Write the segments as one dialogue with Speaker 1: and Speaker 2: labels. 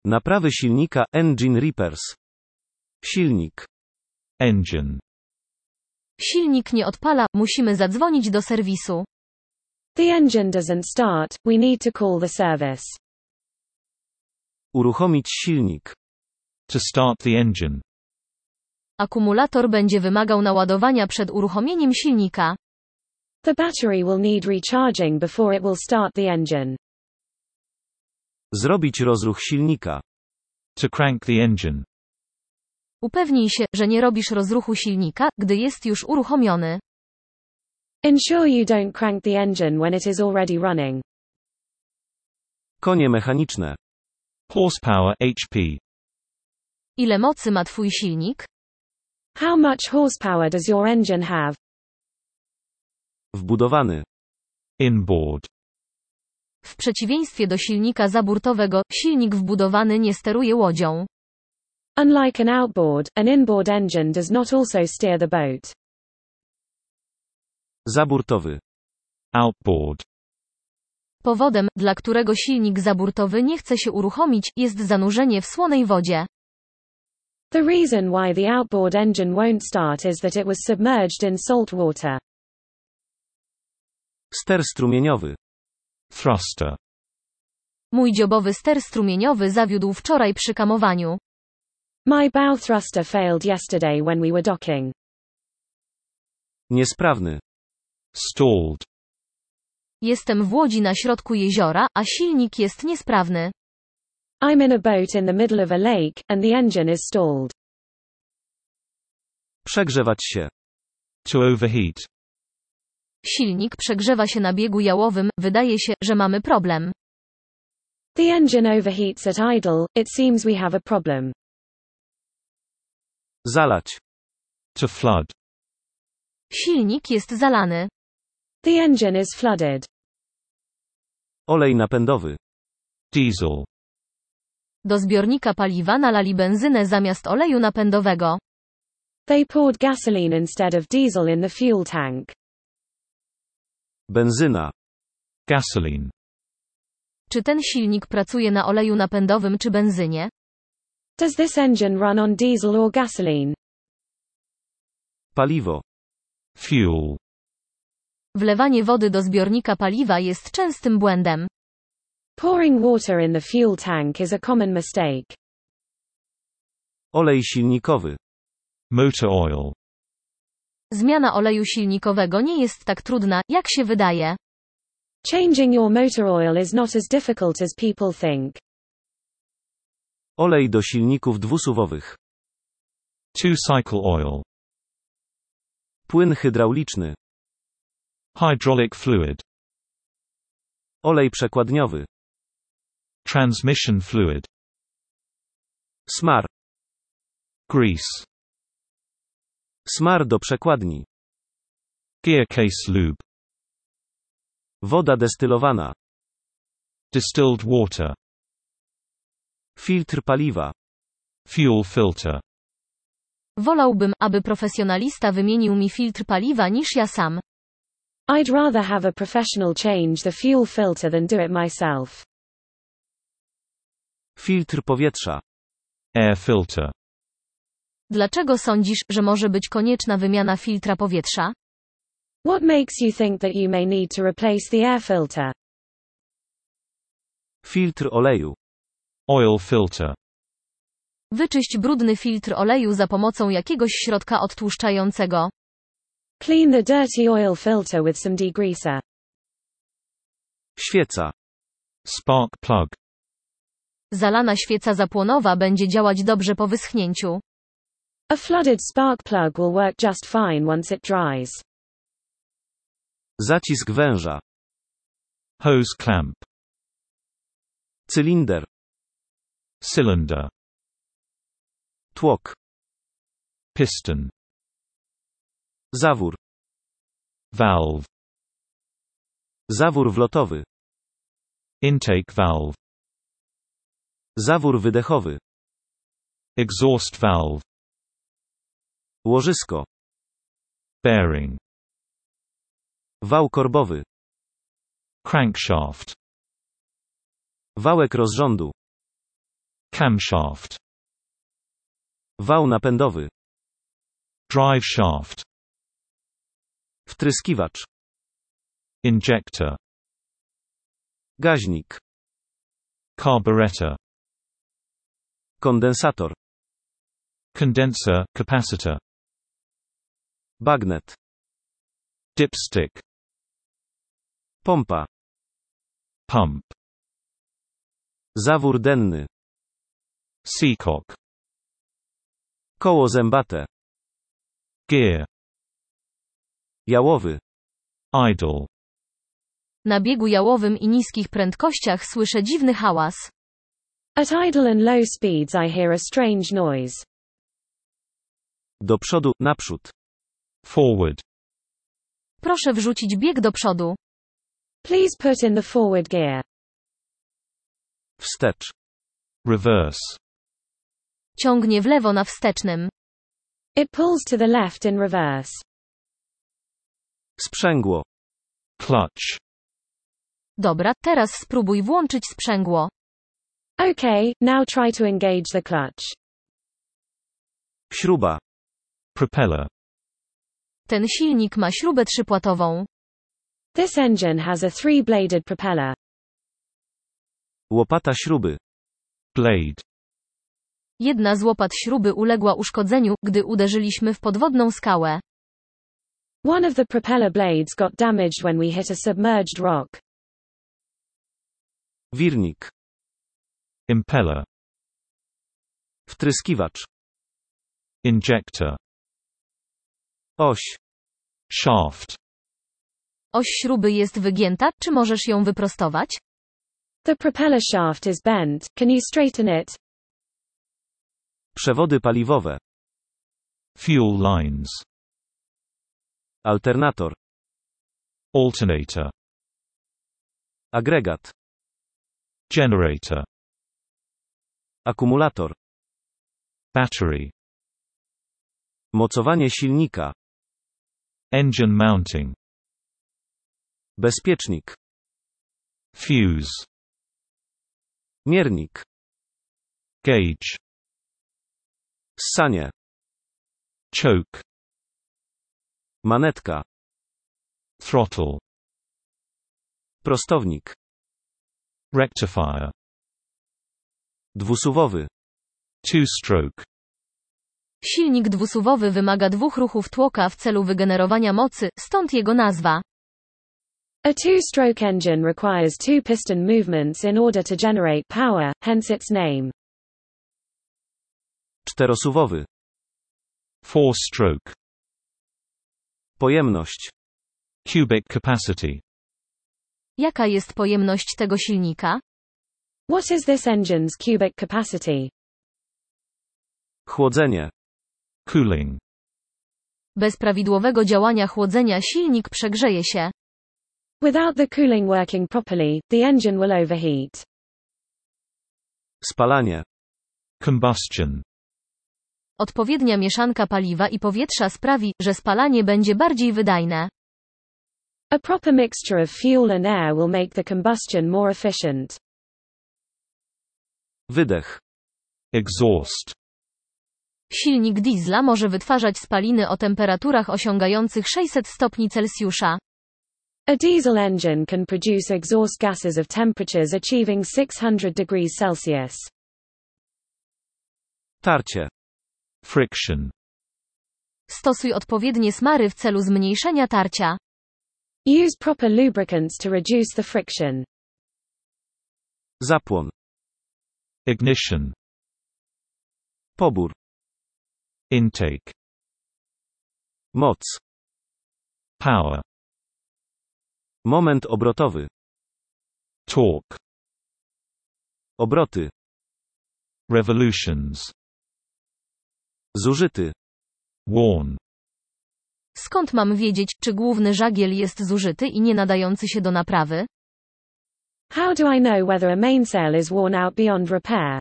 Speaker 1: Naprawy silnika, engine repairs. Silnik.
Speaker 2: Engine.
Speaker 3: Silnik nie odpala, musimy zadzwonić do serwisu.
Speaker 4: The engine doesn't start, we need to call the service.
Speaker 1: Uruchomić silnik.
Speaker 2: To start the engine.
Speaker 3: Akumulator będzie wymagał naładowania przed uruchomieniem silnika.
Speaker 4: The battery will need recharging before it will start the engine.
Speaker 1: Zrobić rozruch silnika.
Speaker 2: To crank the engine.
Speaker 3: Upewnij się, że nie robisz rozruchu silnika, gdy jest już uruchomiony.
Speaker 4: Ensure you don't crank the engine when it is already running.
Speaker 1: Konie mechaniczne.
Speaker 2: Horsepower, HP.
Speaker 3: Ile mocy ma twój silnik?
Speaker 4: How much horsepower does your engine have?
Speaker 1: Wbudowany.
Speaker 2: Inboard.
Speaker 3: W przeciwieństwie do silnika zaburtowego, silnik wbudowany nie steruje łodzią.
Speaker 4: Unlike an outboard, an inboard engine does not also steer the boat.
Speaker 1: Zaburtowy.
Speaker 2: Outboard.
Speaker 3: Powodem, dla którego silnik zaburtowy nie chce się uruchomić, jest zanurzenie w słonej wodzie.
Speaker 4: The reason why the outboard engine won't start is that it was submerged in salt water.
Speaker 1: Ster strumieniowy.
Speaker 2: Thruster.
Speaker 3: Mój dziobowy ster strumieniowy zawiódł wczoraj przy kamowaniu.
Speaker 4: My bow thruster failed yesterday when we were docking.
Speaker 1: Niesprawny.
Speaker 2: Stalled.
Speaker 3: Jestem w łodzi na środku jeziora, a silnik jest niesprawny.
Speaker 4: I'm in a boat in the middle of a lake, and the engine is stalled.
Speaker 1: Przegrzewać się.
Speaker 2: To overheat.
Speaker 3: Silnik przegrzewa się na biegu jałowym, wydaje się, że mamy problem.
Speaker 4: The engine overheats at idle, it seems we have a problem.
Speaker 1: Zalać.
Speaker 2: To flood.
Speaker 3: Silnik jest zalany.
Speaker 4: The engine is flooded.
Speaker 1: Olej napędowy.
Speaker 2: Diesel.
Speaker 3: Do zbiornika paliwa nalali benzynę zamiast oleju napędowego.
Speaker 4: They poured gasoline instead of diesel in the fuel tank.
Speaker 1: Benzyna.
Speaker 2: Gasoline.
Speaker 3: Czy ten silnik pracuje na oleju napędowym czy benzynie?
Speaker 4: Does this engine run on diesel or gasoline?
Speaker 1: Paliwo.
Speaker 2: Fuel.
Speaker 3: Wlewanie wody do zbiornika paliwa jest częstym błędem.
Speaker 4: Pouring water in the fuel tank is a common mistake.
Speaker 1: Olej silnikowy.
Speaker 2: Motor oil.
Speaker 3: Zmiana oleju silnikowego nie jest tak trudna, jak się wydaje.
Speaker 4: Changing your motor oil is not as difficult as people think.
Speaker 1: Olej do silników dwusuwowych.
Speaker 2: Two-cycle oil.
Speaker 1: Płyn hydrauliczny.
Speaker 2: Hydraulic fluid.
Speaker 1: Olej przekładniowy.
Speaker 2: Transmission fluid.
Speaker 1: Smar.
Speaker 2: Grease.
Speaker 1: Smar do przekładni.
Speaker 2: Gear case lube.
Speaker 1: Woda destylowana.
Speaker 2: Distilled water.
Speaker 1: Filtr paliwa.
Speaker 2: Fuel filter.
Speaker 3: Wolałbym, aby profesjonalista wymienił mi filtr paliwa niż ja sam.
Speaker 4: I'd rather have a professional change the fuel filter than do it myself.
Speaker 1: Filtr powietrza.
Speaker 2: Air filter.
Speaker 3: Dlaczego sądzisz, że może być konieczna wymiana filtra powietrza?
Speaker 4: What makes you think that you may need to replace the air filter?
Speaker 1: Filtr oleju.
Speaker 2: Oil filter.
Speaker 3: Wyczyść brudny filtr oleju za pomocą jakiegoś środka odtłuszczającego.
Speaker 4: Clean the dirty oil filter with some degreaser.
Speaker 1: Świeca.
Speaker 2: Spark plug.
Speaker 3: Zalana świeca zapłonowa będzie działać dobrze po wyschnięciu.
Speaker 4: A flooded spark plug will work just fine once it dries.
Speaker 1: Zacisk węża.
Speaker 2: Hose clamp.
Speaker 1: Cylinder.
Speaker 2: Cylinder.
Speaker 1: Tłok.
Speaker 2: Piston.
Speaker 1: Zawór.
Speaker 2: Valve.
Speaker 1: Zawór wlotowy.
Speaker 2: Intake valve.
Speaker 1: Zawór wydechowy.
Speaker 2: Exhaust valve.
Speaker 1: Łożysko.
Speaker 2: Bearing.
Speaker 1: Wał korbowy.
Speaker 2: Crankshaft.
Speaker 1: Wałek rozrządu.
Speaker 2: Camshaft.
Speaker 1: Wał napędowy.
Speaker 2: Drive shaft.
Speaker 1: Wtryskiwacz.
Speaker 2: Injector.
Speaker 1: Gaźnik.
Speaker 2: Carburetor.
Speaker 1: Kondensator.
Speaker 2: Condenser, capacitor.
Speaker 1: Bagnet.
Speaker 2: Dipstick.
Speaker 1: Pompa.
Speaker 2: Pump.
Speaker 1: Zawór denny.
Speaker 2: Seacock.
Speaker 1: Koło zębate.
Speaker 2: Gear.
Speaker 1: Jałowy.
Speaker 2: Idle.
Speaker 3: Na biegu jałowym i niskich prędkościach słyszę dziwny hałas.
Speaker 4: At idle and low speeds I hear a strange noise.
Speaker 1: Do przodu, naprzód.
Speaker 2: Forward.
Speaker 3: Proszę wrzucić bieg do przodu.
Speaker 4: Please put in the forward gear.
Speaker 1: Wstecz.
Speaker 2: Reverse.
Speaker 3: Ciągnie w lewo na wstecznym.
Speaker 4: It pulls to the left in reverse.
Speaker 1: Sprzęgło.
Speaker 2: Clutch.
Speaker 3: Dobra, teraz spróbuj włączyć sprzęgło.
Speaker 4: Okay, now try to engage the clutch.
Speaker 1: Śruba.
Speaker 2: Propeller.
Speaker 3: Ten silnik ma śrubę trzypłatową.
Speaker 4: This engine has a 3-bladed propeller.
Speaker 1: Łopata śruby.
Speaker 2: Blade.
Speaker 3: Jedna z łopat śruby uległa uszkodzeniu, gdy uderzyliśmy w podwodną skałę.
Speaker 4: One of the propeller blades got damaged when we hit a submerged rock.
Speaker 1: Wirnik.
Speaker 2: Impeller.
Speaker 1: Wtryskiwacz.
Speaker 2: Injector.
Speaker 1: Oś.
Speaker 2: Shaft.
Speaker 3: Oś śruby jest wygięta, czy możesz ją wyprostować?
Speaker 4: The propeller shaft is bent, can you straighten it?
Speaker 1: Przewody paliwowe.
Speaker 2: Fuel lines.
Speaker 1: Alternator.
Speaker 2: Alternator.
Speaker 1: Agregat.
Speaker 2: Generator.
Speaker 1: Akumulator.
Speaker 2: Battery.
Speaker 1: Mocowanie silnika.
Speaker 2: Engine mounting.
Speaker 1: Bezpiecznik.
Speaker 2: Fuse.
Speaker 1: Miernik.
Speaker 2: Gauge.
Speaker 1: Ssanie.
Speaker 2: Choke.
Speaker 1: Manetka.
Speaker 2: Throttle.
Speaker 1: Prostownik.
Speaker 2: Rectifier.
Speaker 1: Dwusuwowy.
Speaker 2: Two-stroke.
Speaker 3: Silnik dwusuwowy wymaga 2 ruchów tłoka w celu wygenerowania mocy, stąd jego nazwa.
Speaker 4: A two-stroke engine requires 2 piston movements in order to generate power, hence its name.
Speaker 1: Czterosuwowy.
Speaker 2: Four-stroke.
Speaker 1: Pojemność.
Speaker 2: Cubic capacity.
Speaker 3: Jaka jest pojemność tego silnika?
Speaker 4: What is this engine's cubic capacity?
Speaker 1: Chłodzenie.
Speaker 2: Cooling.
Speaker 3: Bez prawidłowego działania chłodzenia silnik przegrzeje się.
Speaker 4: Without the cooling working properly, the engine will overheat.
Speaker 1: Spalanie.
Speaker 2: Combustion.
Speaker 3: Odpowiednia mieszanka paliwa i powietrza sprawi, że spalanie będzie bardziej wydajne.
Speaker 4: A proper mixture of fuel and air will make the combustion more efficient.
Speaker 1: Wydech.
Speaker 2: Exhaust.
Speaker 3: Silnik diesla może wytwarzać spaliny o temperaturach osiągających 600 stopni Celsjusza.
Speaker 4: A diesel engine can produce exhaust gases of temperatures achieving 600 degrees Celsius.
Speaker 1: Tarcie.
Speaker 2: Friction.
Speaker 3: Stosuj odpowiednie smary w celu zmniejszenia tarcia.
Speaker 4: Use proper lubricants to reduce the friction.
Speaker 1: Zapłon.
Speaker 2: Ignition.
Speaker 1: Pobór.
Speaker 2: Intake.
Speaker 1: Moc.
Speaker 2: Power.
Speaker 1: Moment obrotowy.
Speaker 2: Torque.
Speaker 1: Obroty.
Speaker 2: Revolutions.
Speaker 1: Zużyty.
Speaker 2: Worn.
Speaker 3: Skąd mam wiedzieć, czy główny żagiel jest zużyty i nie nadający się do naprawy?
Speaker 4: How do I know whether a mainsail is worn out beyond repair?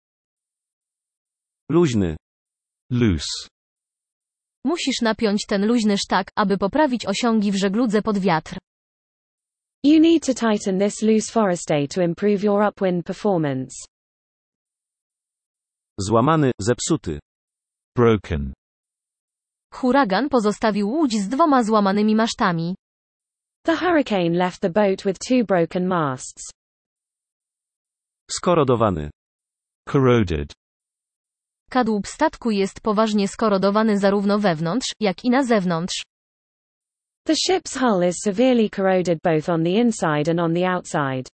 Speaker 1: Luźny.
Speaker 2: Loose.
Speaker 3: Musisz napiąć ten luźny sztak, aby poprawić osiągi w żegludze pod wiatr.
Speaker 4: You need to tighten this loose forestay to improve your upwind performance.
Speaker 1: Złamany, zepsuty.
Speaker 2: Broken.
Speaker 3: Huragan pozostawił łódź z 2 złamanymi masztami.
Speaker 4: The hurricane left the boat with 2 broken masts.
Speaker 1: Skorodowany.
Speaker 2: Corroded.
Speaker 3: Kadłub statku jest poważnie skorodowany zarówno wewnątrz, jak i na zewnątrz.
Speaker 4: The ship's hull is severely corroded both on the inside and on the outside.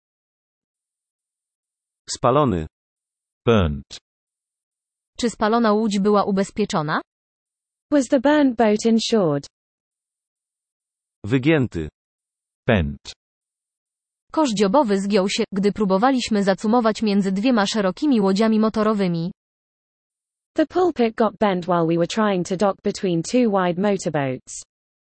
Speaker 1: Spalony.
Speaker 2: Burnt.
Speaker 3: Czy spalona łódź była ubezpieczona?
Speaker 4: Was the burnt boat insured?
Speaker 1: Wygięty.
Speaker 2: Bent.
Speaker 3: Kosz dziobowy zgiął się, gdy próbowaliśmy zacumować między 2 szerokimi łodziami motorowymi.
Speaker 4: The pulpit got bent while we were trying to dock between 2 wide motorboats.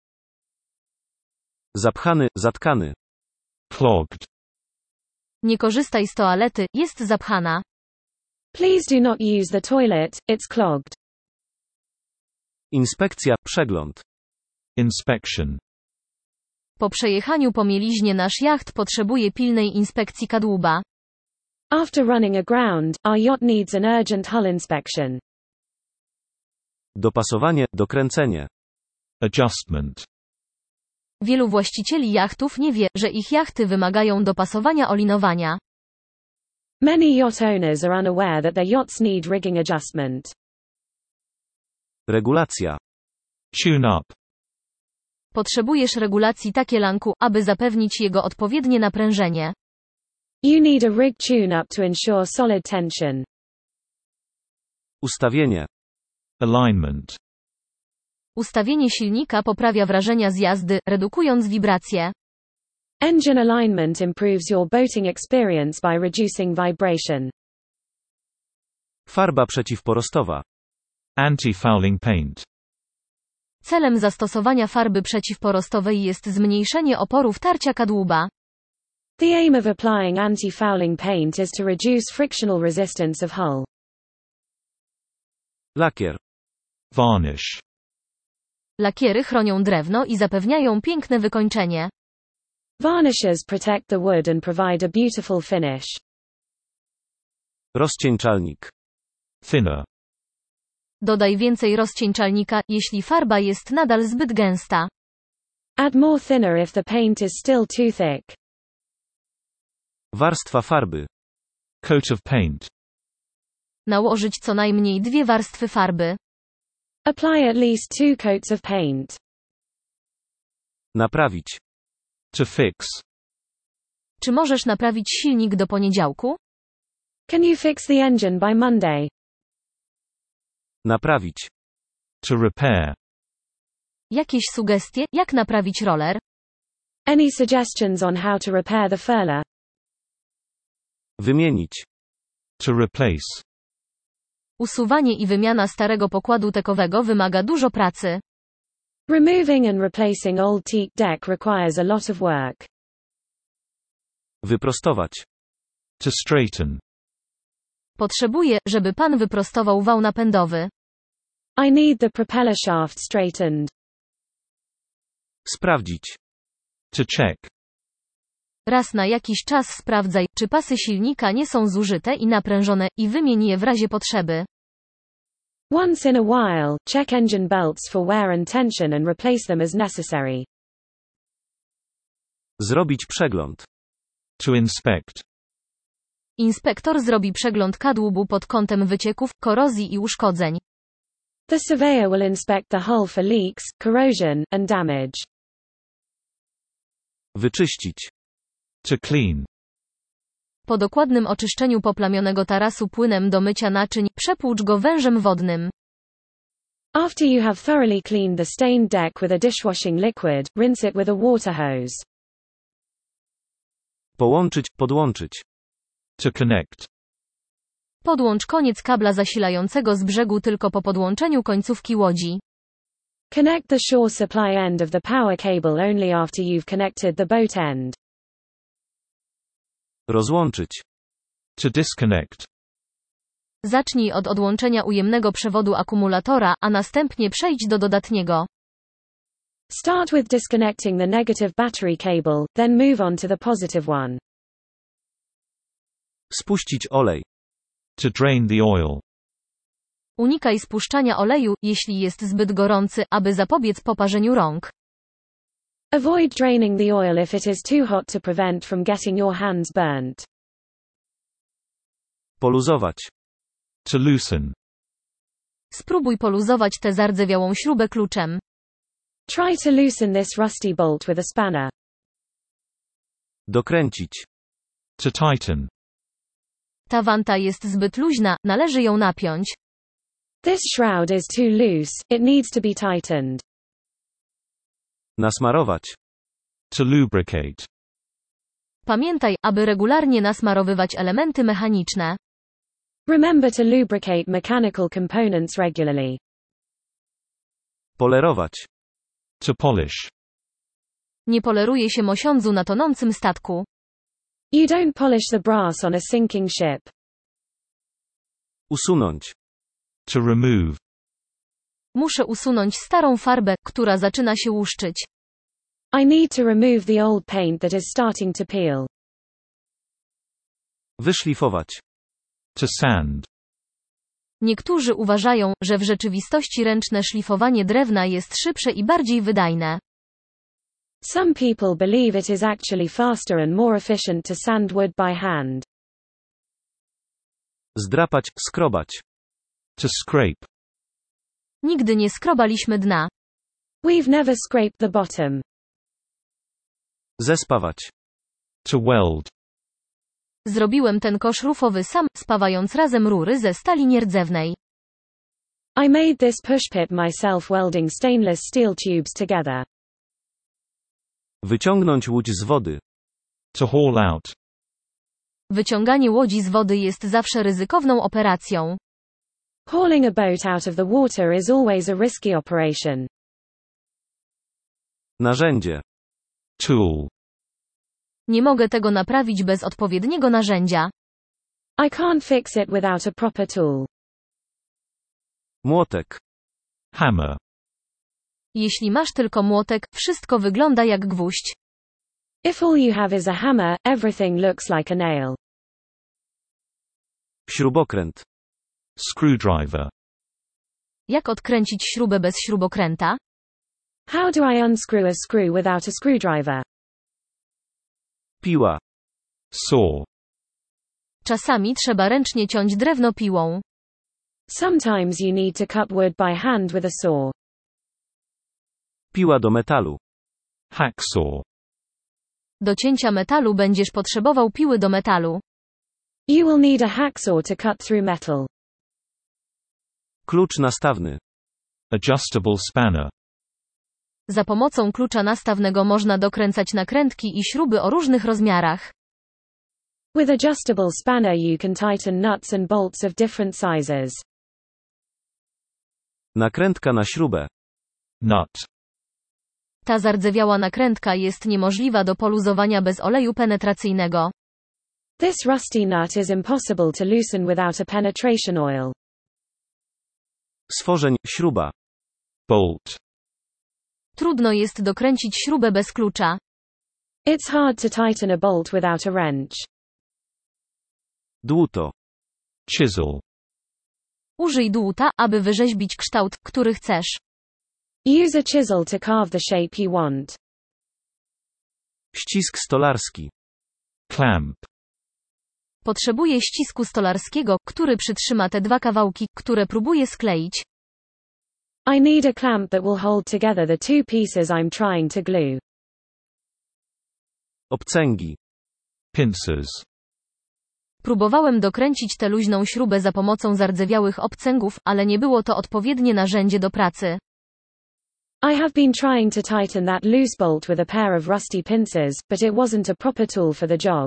Speaker 1: Zapchany, zatkany.
Speaker 2: Clogged.
Speaker 3: Nie korzystaj z toalety, jest zapchana.
Speaker 4: Please do not use the toilet, it's clogged.
Speaker 1: Inspekcja, przegląd.
Speaker 2: Inspection.
Speaker 3: Po przejechaniu po mieliźnie nasz jacht potrzebuje pilnej inspekcji kadłuba.
Speaker 4: After running aground, our yacht needs an urgent hull inspection.
Speaker 1: Dopasowanie, dokręcenie.
Speaker 2: Adjustment.
Speaker 3: Wielu właścicieli jachtów nie wie, że ich jachty wymagają dopasowania olinowania.
Speaker 4: Many yacht owners are unaware that their yachts need rigging adjustment.
Speaker 1: Regulacja.
Speaker 2: Tune up.
Speaker 3: Potrzebujesz regulacji takielanku, aby zapewnić jego odpowiednie naprężenie.
Speaker 4: You need a rig tune-up to ensure solid tension.
Speaker 1: Ustawienie.
Speaker 2: Alignment.
Speaker 3: Ustawienie silnika poprawia wrażenia z jazdy, redukując wibracje.
Speaker 4: Engine alignment improves your boating experience by reducing vibration.
Speaker 1: Farba przeciwporostowa.
Speaker 2: Anti-fouling paint.
Speaker 3: Celem zastosowania farby przeciwporostowej jest zmniejszenie oporów tarcia kadłuba.
Speaker 4: The aim of applying anti-fouling paint is to reduce frictional resistance of hull.
Speaker 1: Lakier.
Speaker 2: Varnish.
Speaker 3: Lakiery chronią drewno i zapewniają piękne wykończenie.
Speaker 4: Varnishes protect the wood and provide a beautiful finish.
Speaker 1: Rozcieńczalnik.
Speaker 2: Thinner.
Speaker 3: Dodaj więcej rozcieńczalnika, jeśli farba jest nadal zbyt gęsta.
Speaker 4: Add more thinner if the paint is still too thick.
Speaker 1: Warstwa farby.
Speaker 2: Coat of paint.
Speaker 3: Nałożyć co najmniej 2 warstwy farby.
Speaker 4: Apply at least 2 coats of paint.
Speaker 1: Naprawić.
Speaker 2: To fix.
Speaker 3: Czy możesz naprawić silnik do poniedziałku?
Speaker 4: Can you fix the engine by Monday?
Speaker 1: Naprawić.
Speaker 2: To repair.
Speaker 3: Jakieś sugestie, jak naprawić roller?
Speaker 4: Any suggestions on how to repair the furler?
Speaker 1: Wymienić.
Speaker 2: To replace.
Speaker 3: Usuwanie i wymiana starego pokładu tekowego wymaga dużo pracy.
Speaker 4: Removing and replacing old teak deck requires a lot of work.
Speaker 1: Wyprostować.
Speaker 2: To straighten.
Speaker 3: Potrzebuję, żeby pan wyprostował wał napędowy.
Speaker 4: I need the propeller shaft straightened.
Speaker 1: Sprawdzić.
Speaker 2: To check.
Speaker 3: Raz na jakiś czas sprawdzaj, czy pasy silnika nie są zużyte i naprężone, i wymień je w razie potrzeby.
Speaker 4: Once in a while, check engine belts for wear and tension and replace them as necessary.
Speaker 1: Zrobić przegląd.
Speaker 2: To inspect.
Speaker 3: Inspektor zrobi przegląd kadłubu pod kątem wycieków, korozji i uszkodzeń.
Speaker 4: The surveyor will inspect the hull for leaks, corrosion, and damage.
Speaker 1: Wyczyścić.
Speaker 2: To clean.
Speaker 3: Po dokładnym oczyszczeniu poplamionego tarasu płynem do mycia naczyń, przepłucz go wężem wodnym.
Speaker 4: After you have thoroughly cleaned the stained deck with a dishwashing liquid, rinse it with a water hose.
Speaker 1: Połączyć, podłączyć.
Speaker 2: To connect.
Speaker 3: Podłącz koniec kabla zasilającego z brzegu tylko po podłączeniu końcówki łodzi.
Speaker 4: Connect the shore supply end of the power cable only after you've connected the boat end.
Speaker 1: Rozłączyć.
Speaker 2: To disconnect.
Speaker 3: Zacznij od odłączenia ujemnego przewodu akumulatora, a następnie przejdź do dodatniego.
Speaker 4: Start with disconnecting the negative battery cable, then move on to the positive one.
Speaker 1: Spuścić olej.
Speaker 2: To drain the oil.
Speaker 3: Unikaj spuszczania oleju, jeśli jest zbyt gorący, aby zapobiec poparzeniu rąk.
Speaker 4: Avoid draining the oil if it is too hot to prevent from getting your hands burnt.
Speaker 1: Poluzować.
Speaker 2: To loosen.
Speaker 3: Spróbuj poluzować tę zardzewiałą śrubę kluczem.
Speaker 4: Try to loosen this rusty bolt with a spanner.
Speaker 1: Dokręcić.
Speaker 2: To tighten.
Speaker 3: Ta wanta jest zbyt luźna, należy ją napiąć.
Speaker 4: This shroud is too loose, it needs to be tightened.
Speaker 1: Nasmarować.
Speaker 2: To lubricate.
Speaker 3: Pamiętaj, aby regularnie nasmarowywać elementy mechaniczne.
Speaker 4: Remember to lubricate mechanical components regularly.
Speaker 1: Polerować.
Speaker 2: To polish.
Speaker 3: Nie poleruje się mosiądzu na tonącym statku.
Speaker 4: You don't polish the brass on a sinking ship.
Speaker 1: Usunąć.
Speaker 2: To remove.
Speaker 3: Muszę usunąć starą farbę, która zaczyna się łuszczyć.
Speaker 4: I need to remove the old paint that is starting to peel.
Speaker 1: Wyszlifować.
Speaker 2: To sand.
Speaker 3: Niektórzy uważają, że w rzeczywistości ręczne szlifowanie drewna jest szybsze i bardziej wydajne.
Speaker 4: Some people believe it is actually faster and more efficient to sand wood by hand.
Speaker 1: Zdrapać, skrobać.
Speaker 2: To scrape.
Speaker 3: Nigdy nie skrobaliśmy dna.
Speaker 4: We've never scraped the bottom.
Speaker 1: Zespawać.
Speaker 2: To weld.
Speaker 3: Zrobiłem ten kosz rufowy sam, spawając razem rury ze stali nierdzewnej.
Speaker 4: I made this push pit myself welding stainless steel tubes together.
Speaker 1: Wyciągnąć łódź z wody.
Speaker 2: To haul out.
Speaker 3: Wyciąganie łodzi z wody jest zawsze ryzykowną operacją.
Speaker 4: Hauling a boat out of the water is always a risky operation.
Speaker 1: Narzędzie.
Speaker 2: Tool.
Speaker 3: Nie mogę tego naprawić bez odpowiedniego narzędzia.
Speaker 4: I can't fix it without a proper tool.
Speaker 1: Młotek.
Speaker 2: Hammer.
Speaker 3: Jeśli masz tylko młotek, wszystko wygląda jak gwóźdź.
Speaker 4: If all you have is a hammer, everything looks like a nail.
Speaker 1: Śrubokręt.
Speaker 2: Screwdriver.
Speaker 3: Jak odkręcić śrubę bez śrubokręta?
Speaker 4: How do I unscrew a screw without a screwdriver?
Speaker 1: Piła.
Speaker 2: Saw.
Speaker 3: Czasami trzeba ręcznie ciąć drewno piłą.
Speaker 4: Sometimes you need to cut wood by hand with a saw.
Speaker 1: Piła do metalu.
Speaker 2: Hacksaw.
Speaker 3: Do cięcia metalu będziesz potrzebował piły do metalu.
Speaker 4: You will need a hacksaw to cut through metal.
Speaker 1: Klucz nastawny.
Speaker 2: Adjustable spanner.
Speaker 3: Za pomocą klucza nastawnego można dokręcać nakrętki i śruby o różnych rozmiarach.
Speaker 4: With adjustable spanner you can tighten nuts and bolts of different sizes.
Speaker 1: Nakrętka na śrubę.
Speaker 2: Nut.
Speaker 3: Ta zardzewiała nakrętka jest niemożliwa do poluzowania bez oleju penetracyjnego.
Speaker 4: This rusty nut is impossible to loosen without a penetration oil.
Speaker 1: Stworzeń, śruba.
Speaker 2: Bolt.
Speaker 3: Trudno jest dokręcić śrubę bez klucza.
Speaker 4: It's hard to tighten a bolt without a wrench.
Speaker 1: Dłuto.
Speaker 2: Chisel.
Speaker 3: Użyj dłuta, aby wyrzeźbić kształt, który chcesz.
Speaker 4: Use a chisel to carve the shape you want.
Speaker 1: Ścisk stolarski.
Speaker 2: Clamp.
Speaker 3: Potrzebuję ścisku stolarskiego, który przytrzyma te dwa kawałki, które próbuję skleić.
Speaker 4: I need a clamp that will hold together the two pieces I'm trying to glue.
Speaker 1: Obcęgi.
Speaker 2: Pincers.
Speaker 3: Próbowałem dokręcić tę luźną śrubę za pomocą zardzewiałych obcęgów, ale nie było to odpowiednie narzędzie do pracy.
Speaker 4: I have been trying to tighten that loose bolt with a pair of rusty pincers, but it wasn't a proper tool for the job.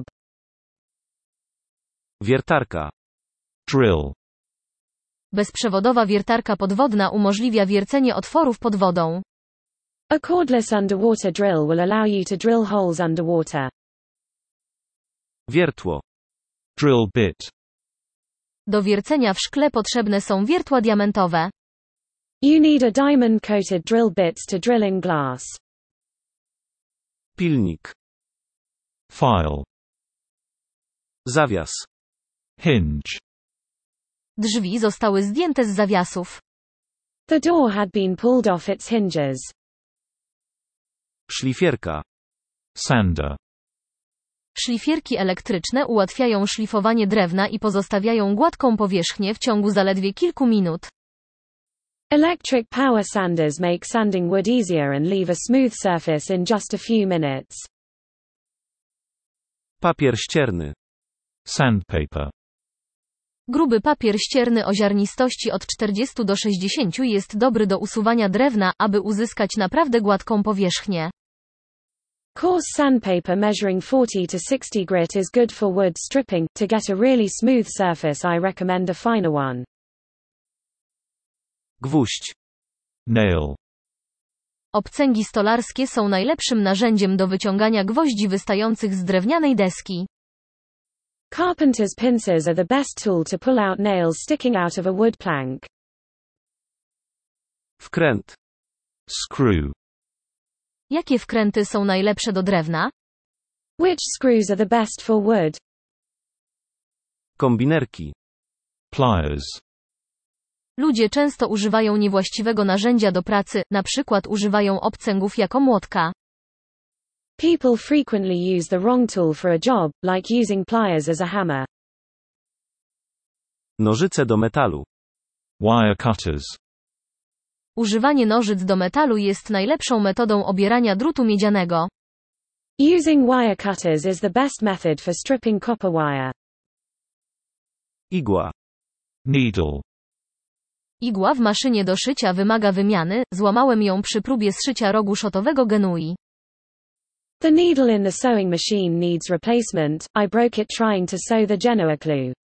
Speaker 1: Wiertarka.
Speaker 2: Drill.
Speaker 3: Bezprzewodowa wiertarka podwodna umożliwia wiercenie otworów pod wodą.
Speaker 4: A cordless underwater drill will allow you to drill holes underwater.
Speaker 1: Wiertło.
Speaker 2: Drill bit.
Speaker 3: Do wiercenia w szkle potrzebne są wiertła diamentowe.
Speaker 4: You need a diamond-coated drill bits to drill in glass.
Speaker 1: Pilnik.
Speaker 2: File.
Speaker 1: Zawias.
Speaker 2: Hinge.
Speaker 3: Drzwi zostały zdjęte z zawiasów.
Speaker 4: The door had been pulled off its hinges.
Speaker 1: Szlifierka.
Speaker 2: Sander.
Speaker 3: Szlifierki elektryczne ułatwiają szlifowanie drewna i pozostawiają gładką powierzchnię w ciągu zaledwie kilku minut.
Speaker 4: Electric power sanders make sanding wood easier and leave a smooth surface in just a few minutes.
Speaker 1: Papier ścierny.
Speaker 2: Sandpaper.
Speaker 3: Gruby papier ścierny o ziarnistości od 40 do 60 jest dobry do usuwania drewna, aby uzyskać naprawdę gładką powierzchnię.
Speaker 4: Coarse sandpaper measuring 40 to 60 grit is good for wood stripping. To get a really smooth surface, I recommend a finer one.
Speaker 1: Gwóźdź.
Speaker 2: Nail.
Speaker 3: Obcęgi stolarskie są najlepszym narzędziem do wyciągania gwoździ wystających z drewnianej deski.
Speaker 4: Carpenter's pincers are the best tool to pull out nails sticking out of a wood plank.
Speaker 1: Wkręt.
Speaker 2: Screw.
Speaker 3: Jakie wkręty są najlepsze do drewna?
Speaker 4: Which screws are the best for wood?
Speaker 1: Kombinerki.
Speaker 2: Pliers.
Speaker 3: Ludzie często używają niewłaściwego narzędzia do pracy, na przykład używają obcęgów jako młotka.
Speaker 4: People frequently use the wrong tool for a job, like using pliers as a hammer.
Speaker 1: Nożyce do metalu.
Speaker 2: Wire cutters.
Speaker 3: Używanie nożyc do metalu jest najlepszą metodą obierania drutu miedzianego.
Speaker 4: Using wire cutters is the best method for stripping copper wire.
Speaker 1: Igła.
Speaker 2: Needle.
Speaker 3: Igła w maszynie do szycia wymaga wymiany, złamałem ją przy próbie zszycia rogu szotowego Genui.
Speaker 4: The needle in the sewing machine needs replacement. I broke it trying to sew the Genoa clue.